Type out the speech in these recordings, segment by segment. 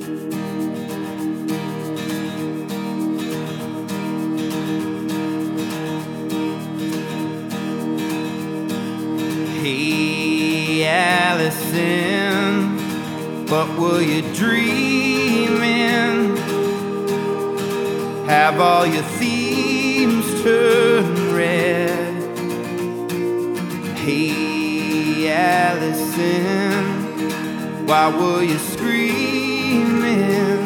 Hey, Allison, what were you dreaming? Have all your themes turned red? Hey, Allison, why were you screaming?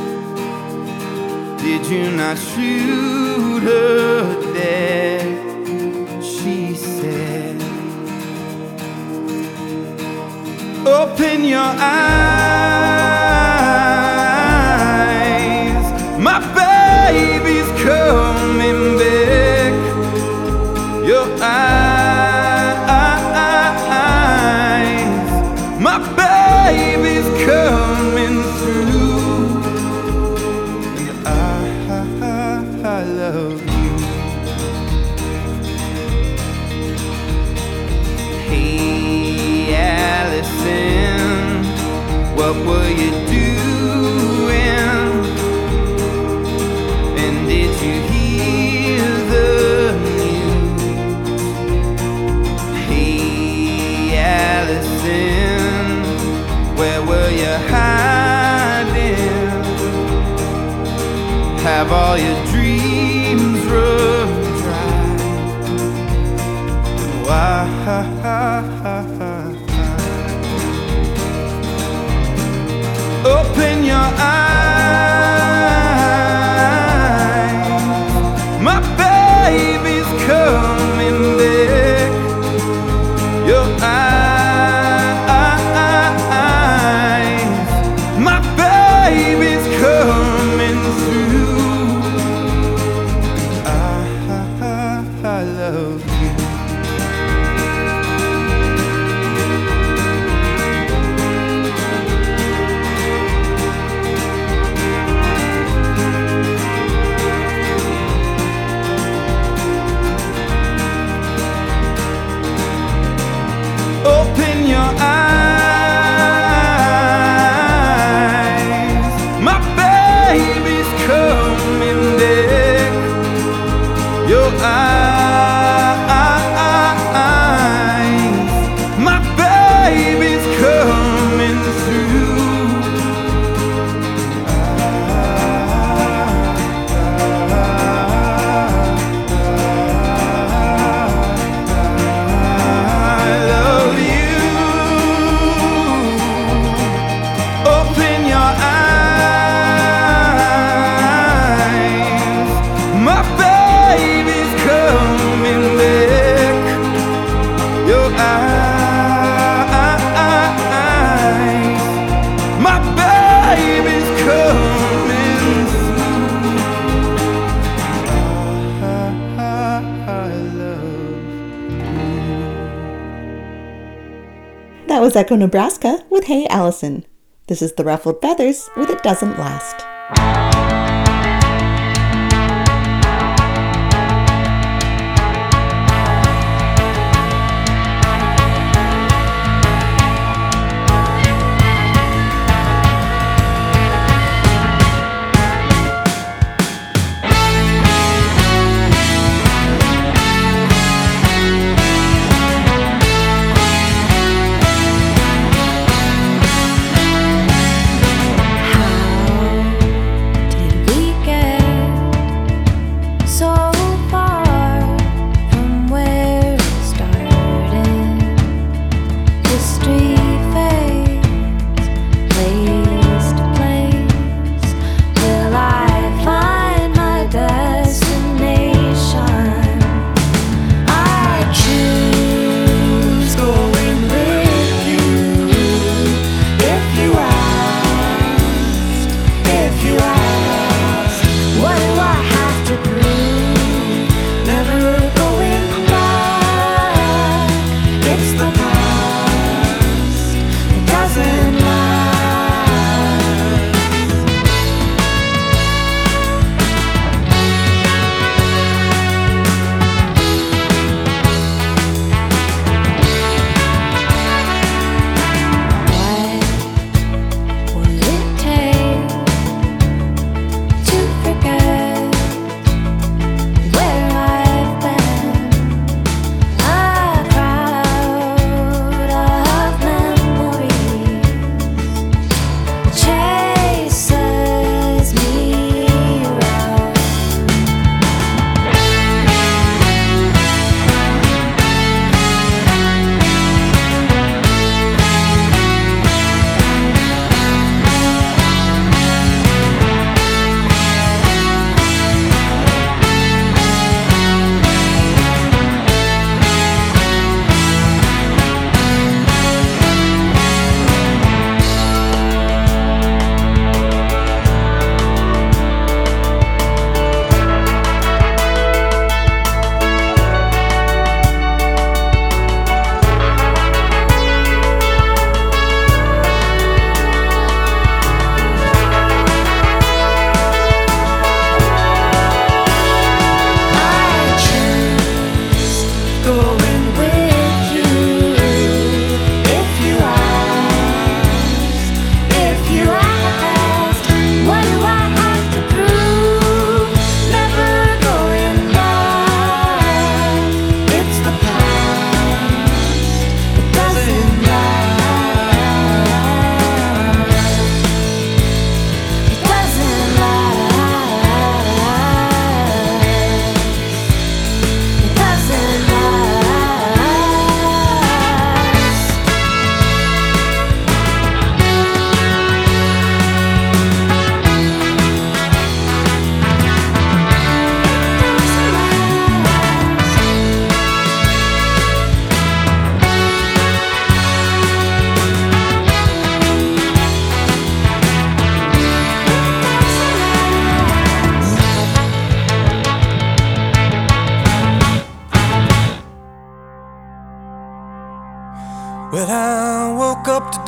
Did you not shoot her dead? She said, open your eyes, my baby's coming back. Your eyes, my baby's coming through. And I love you. Hey, Allison, what were you doing? And did you hear the news? Hey, Allison, where were you hiding? Have all your dreams run dry? Why? Open your eyes, my baby's coming back. Your eyes, my baby's coming through. I love you. Open your eyes, my baby's coming back. Your eyes, my baby's coming through. That was Echo Nebraska with Hey Allison. This is the Ruffled Feathers with It Doesn't Last.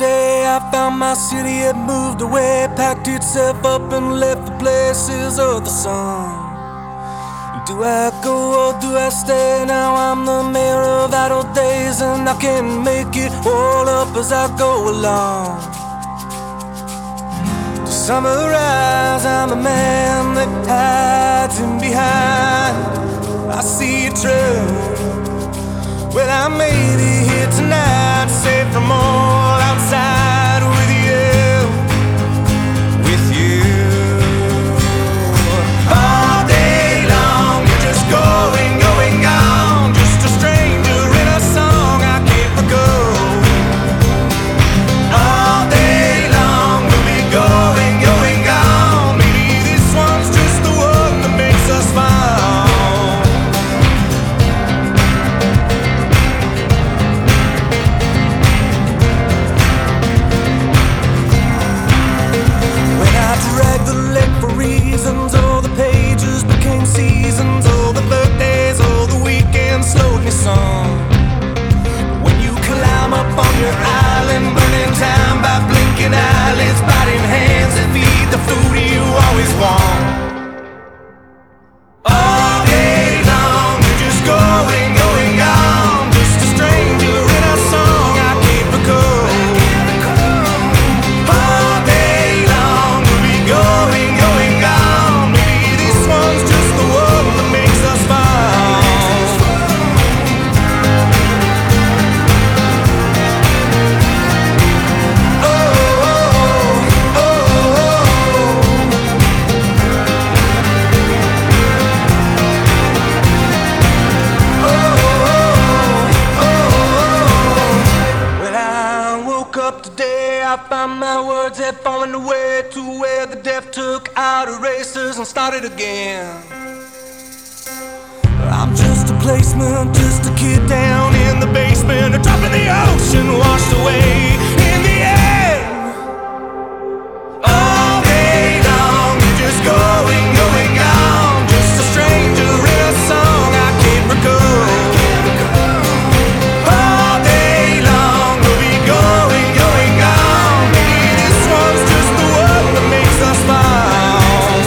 day I found my city had moved away, packed itself up and left the places of the sun. Do I go or do I stay? Now I'm the mayor of idle days, and I can make it all up as I go along. To summarize, I'm a man that hides in behind. I see it true. Well, I may be here tonight, safe from all outside with you, with you. All day long, you're just going, going, gone. Just a stranger in a song I can't let go. All day long, we'll be going, going, gone. Maybe this one's just the one that makes us fall. Drag the leg for reasons. All the pages became seasons. All the birthdays, all the weekends slowed me some. When you climb up on your island, burning time by blinking eyelids, biting hands that feed the food you always want. All day long, you're just going, going, gone. Just a stranger in a song I can't recall. All day long, going, going, gone. Maybe this one's just the one that makes us fall. Oh, oh, oh, oh. Oh, oh. When I woke up today, I found my words had fallen away to where the deaf took out erasers and started again. I'm just a placeman, just a kid down in the basement, a drop in the ocean, washed away in the air. All day long, you're just going, going, gone. Just a stranger in a song I can't recall. All day long, we'll be going, going, gone. Maybe this one's just the one that makes us fall.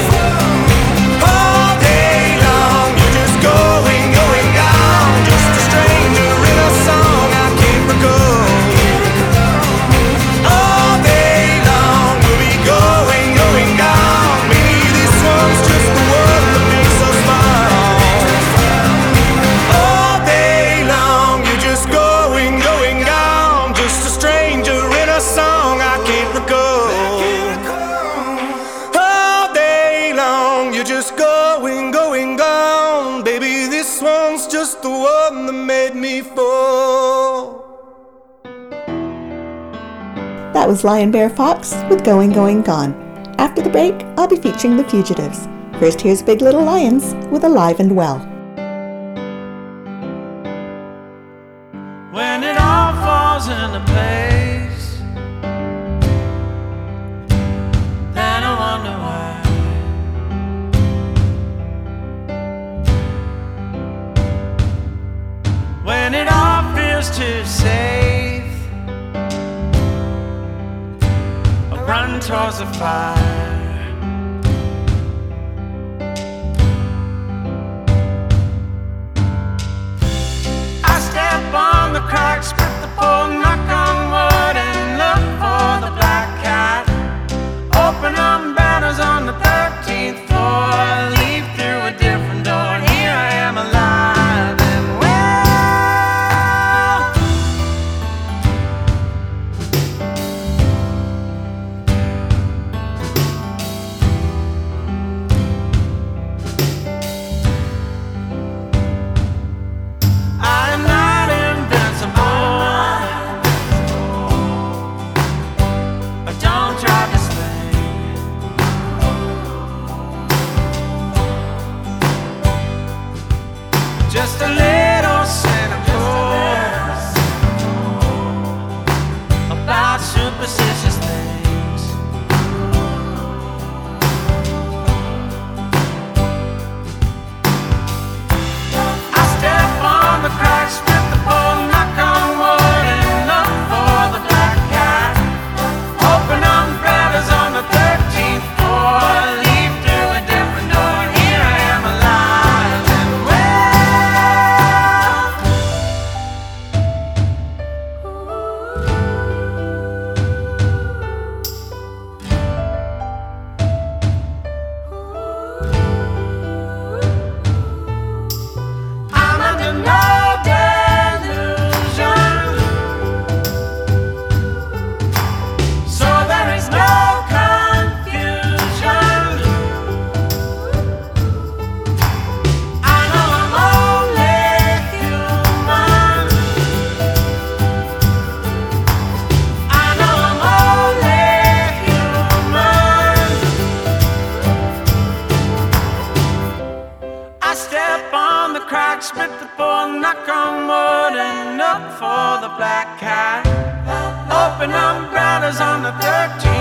All day long, you're just going, going, gone. Just a stranger in a song I can't recall. All day long, we'll be going, going, gone. Maybe this one's just the one that makes us fall. All day long, you're just going, going, gone. Just a stranger in a song I can't recall. All day long, you're just going, going, gone. Baby, this one's just the one that made me fall. That was Lion Bear Fox with Going, Going, Gone. After the break, I'll be featuring the Fugitives. First, here's Big Little Lions with Alive and Well. When it all falls into place, then I wonder why. When it all feels too safe, I run towards the fire. I step on the cracks, split the pole, knock on wood, and look for the black cat. Open umbrellas on the 13th floor, leave through a different door, and here I am alive and well. I'm not invincible. for the black cat. Open umbrellas on the 13th